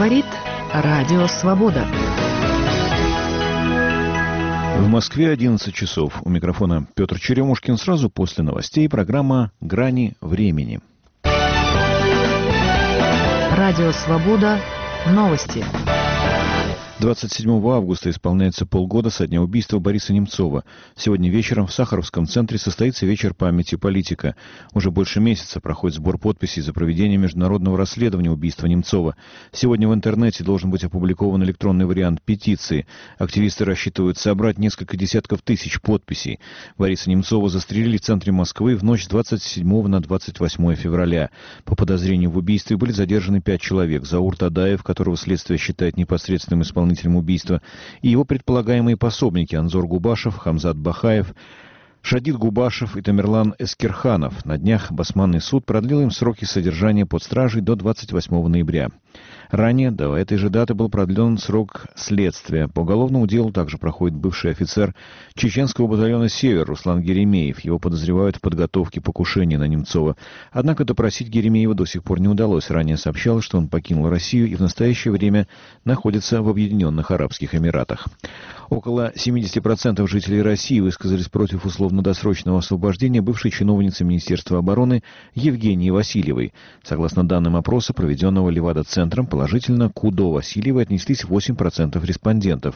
Говорит Радио Свобода. В Москве 11 часов. У микрофона Петр Черемушкин. Сразу после новостей программа «Грани времени». Радио Свобода. Новости. 27 августа исполняется полгода со дня убийства Бориса Немцова. Сегодня вечером в Сахаровском центре состоится вечер памяти политика. Уже больше месяца проходит сбор подписей за проведение международного расследования убийства Немцова. Сегодня в интернете должен быть опубликован электронный вариант петиции. Активисты рассчитывают собрать несколько десятков тысяч подписей. Бориса Немцова застрелили в центре Москвы в ночь с 27 на 28 февраля. По подозрению в убийстве были задержаны 5 человек. Заур Тадаев, которого следствие считает непосредственным исполнителем убийства, и его предполагаемые пособники Анзор Губашев, Хамзат Бахаев, Шадид Губашев и Тамерлан Эскерханов. На днях Басманный суд продлил им сроки содержания под стражей до 28 ноября. Ранее, до этой же даты, был продлен срок следствия. По уголовному делу также проходит бывший офицер чеченского батальона «Север» Руслан Геремеев. Его подозревают в подготовке покушения на Немцова. Однако допросить Геремеева до сих пор не удалось. Ранее сообщалось, что он покинул Россию и в настоящее время находится в Объединенных Арабских Эмиратах. Около 70% жителей России высказались против условно-досрочного освобождения бывшей чиновницы Министерства обороны Евгении Васильевой. Согласно данным опроса, проведенного Левада-центром, положительно к УДО Васильевой отнеслись 8% респондентов.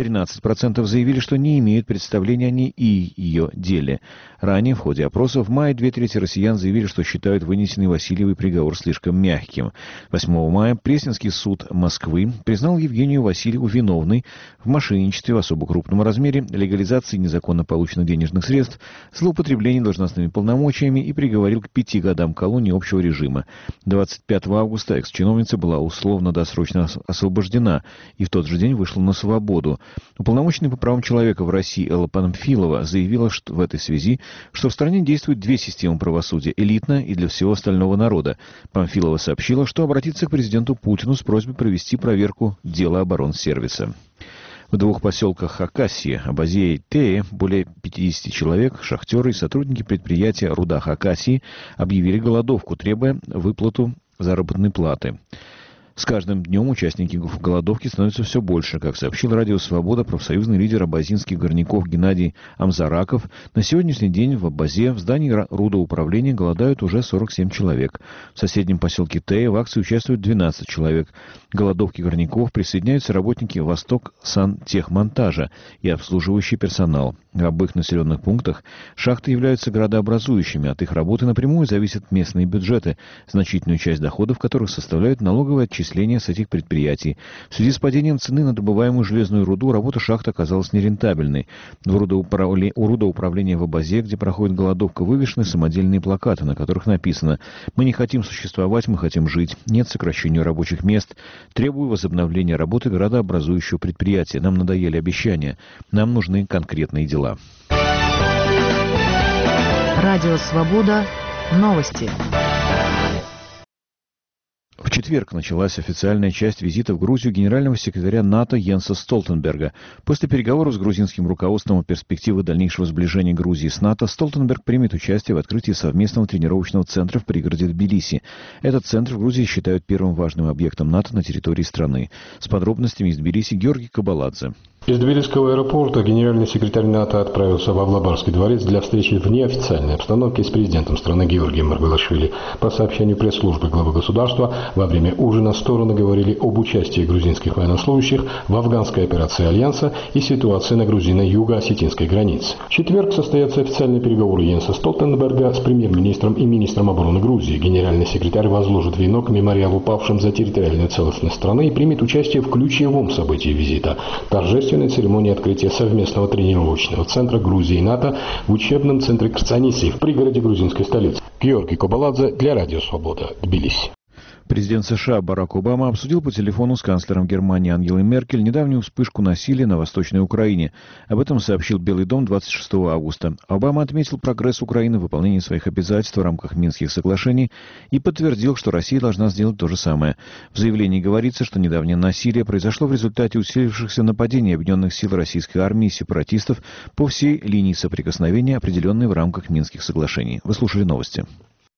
13% заявили, что не имеют представления о ней и ее деле. Ранее, в ходе опроса, в мае 2/3 россиян заявили, что считают вынесенный Васильевой приговор слишком мягким. 8 мая Пресненский суд Москвы признал Евгению Васильеву виновной в мошенничестве в особо крупном размере, легализации незаконно полученных денежных средств, злоупотреблении должностными полномочиями и приговорил к 5 годам колонии общего режима. 25 августа экс-чиновница была условно-досрочно освобождена и в тот же день вышла на свободу. Уполномоченный по правам человека в России Элла Памфилова заявила что в этой связи, что в стране действуют две системы правосудия – элитная и для всего остального народа. Памфилова сообщила, что обратится к президенту Путину с просьбой провести проверку дела оборонсервиса. В 2 поселках Хакасии, Абазея и Тее, более 50 человек, шахтеры и сотрудники предприятия «Руда Хакасии» объявили голодовку, требуя выплату заработной платы. С каждым днем участники голодовки становятся все больше. Как сообщил Радио Свобода профсоюзный лидер абазинских горняков Геннадий Амзараков, на сегодняшний день в Абазе в здании рудоуправления голодают уже 47 человек. В соседнем поселке Тея в акции участвуют 12 человек. К голодовке горняков присоединяются работники Восток Сантехмонтажа и обслуживающий персонал. В обоих населенных пунктах шахты являются градообразующими. От их работы напрямую зависят местные бюджеты, значительную часть доходов которых составляют налоговые отчисления с этих предприятий. В связи с падением цены на добываемую железную руду работа шахт оказалась нерентабельной. У рудоуправления в Абазе, где проходит голодовка, вывешены самодельные плакаты, на которых написано: «Мы не хотим существовать, мы хотим жить. Нет сокращению рабочих мест. Требую возобновления работы градообразующего предприятия. Нам надоели обещания. Нам нужны конкретные дела». Радио Свобода. Новости. В четверг началась официальная часть визита в Грузию генерального секретаря НАТО Йенса Столтенберга. После переговоров с грузинским руководством о перспективах дальнейшего сближения Грузии с НАТО, Столтенберг примет участие в открытии совместного тренировочного центра в пригороде Тбилиси. Этот центр в Грузии считают первым важным объектом НАТО на территории страны. С подробностями из Тбилиси Георгий Кабаладзе. Из Тбилисского аэропорта генеральный секретарь НАТО отправился в Авлабарский дворец для встречи в неофициальной обстановке с президентом страны Георгием Маргвелашвили. По сообщению пресс-службы главы государства, во время ужина стороны говорили об участии грузинских военнослужащих в афганской операции Альянса и ситуации на грузино-юго-осетинской границе. В четверг состоятся официальные переговоры Йенса Столтенберга с премьер-министром и министром обороны Грузии. Генеральный секретарь возложит венок к мемориалу павшим за территориальную целостность страны и примет участие в ключевом событии визита – торжественной церемонии открытия совместного тренировочного центра Грузии и НАТО в учебном центре Крцаниси в пригороде грузинской столицы. Георгий Кабаладзе для Радио Свобода, Тбилиси. Президент США Барак Обама обсудил по телефону с канцлером Германии Ангелой Меркель недавнюю вспышку насилия на Восточной Украине. Об этом сообщил Белый дом 26 августа. Обама отметил прогресс Украины в выполнении своих обязательств в рамках Минских соглашений и подтвердил, что Россия должна сделать то же самое. В заявлении говорится, что недавнее насилие произошло в результате усилившихся нападений объединенных сил российской армии и сепаратистов по всей линии соприкосновения, определенной в рамках Минских соглашений. Вы слушали новости.